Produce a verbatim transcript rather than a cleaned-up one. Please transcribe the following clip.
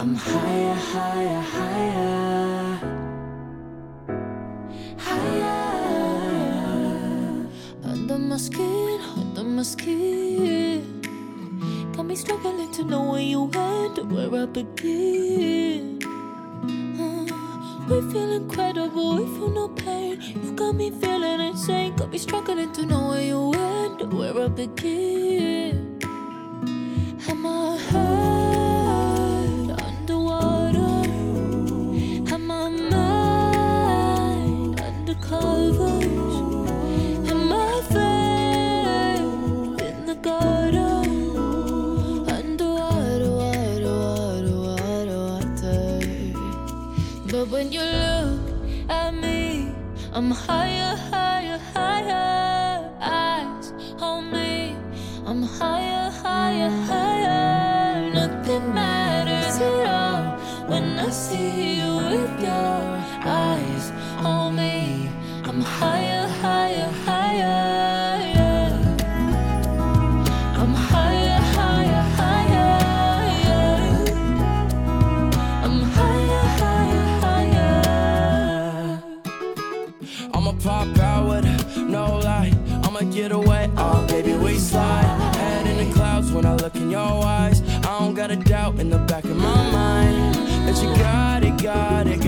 I'm higher, higher, higher, higher. Under my skin, under my skin. Got me struggling to know where you end or where I begin. Uh, we feel incredible, we feel no pain. You got me feeling insane. Got me struggling to know where you end or where I begin. Am I head underwater? Am I mind under covers? Am I fair in the gutter? Underwater, water, water, water, water. But when you look at me, I'm higher, higher, higher. Eyes on me, I'm higher, higher, higher. Nothing matters at all when I see you with your eyes on me. I'm higher, higher, higher, yeah. I'm higher, higher, higher, yeah. I'm higher, higher, higher. I'ma pop out with no light. I'ma get away, oh baby we slide. Head in the clouds when I look in your eyes. I don't got a doubt in the back of my mind that you got it, got it,